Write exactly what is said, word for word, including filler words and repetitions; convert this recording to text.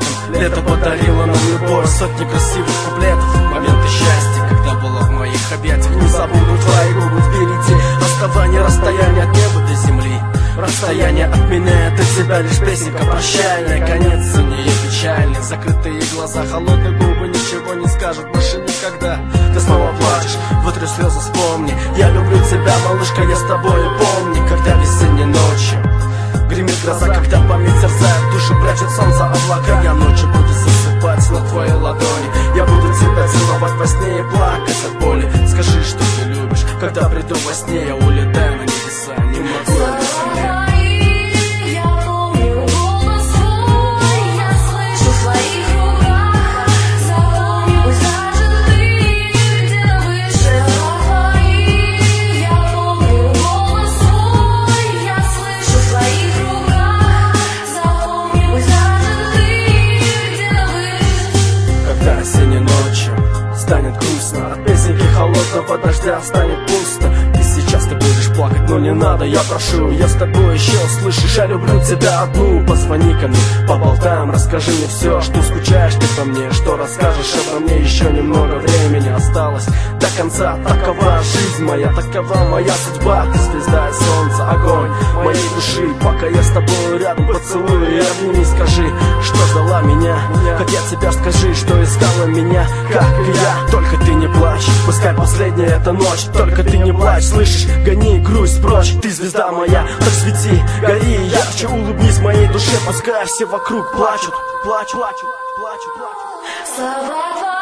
летом. Лето подарило нам любовь, сотни красивых куплетов, моменты счастья, когда была в моих объятиях. Не забуду твои губы впереди, расставание, расстояние от неба до земли. Расстояние отменяет от тебя лишь песенка прощания. Конец у нее печальный, закрытые глаза, холодные губы, ничего не скажут больше никогда. Ты снова плачешь, вытри слезы, вспомни. Я люблю тебя, малышка, я с тобой, помни. Когда весенней ночью гремит гроза, когда память терзает душу, прячет солнце облака. Я ночью буду засыпать на твоей ладони. Я буду тебя целовать во сне и плакать от боли. Скажи, что ты любишь, когда приду во сне. Я улетаю на небеса, не могу я без земли. Осенней ночью станет грустно, от песенки холодного дождя станет пусто. И сейчас ты будешь плакать, но не надо, я прошу. Я с тобой еще, слышишь, я люблю тебя одну. Позвони ко мне, поболтаем, расскажи мне все, что скучаешь ты по мне, что расскажешь обо мне. Еще немного времени осталось до конца. Такова жизнь моя, такова моя судьба. Ты звезда и солнце, огонь моей души. Пока я с тобой рядом, поцелуй и обними. Скажи, что ждала меня, хотя тебя скажи, что искала меня, как и я. Только ты не плачь, пускай последняя эта ночь. Только ты не плачь, слышишь, гони грусть прочь. Ты звезда моя, так свети, гори ярче, улыбнись моей душе. Пускай все вокруг плачут, плачут, плачут, плачут, плачут.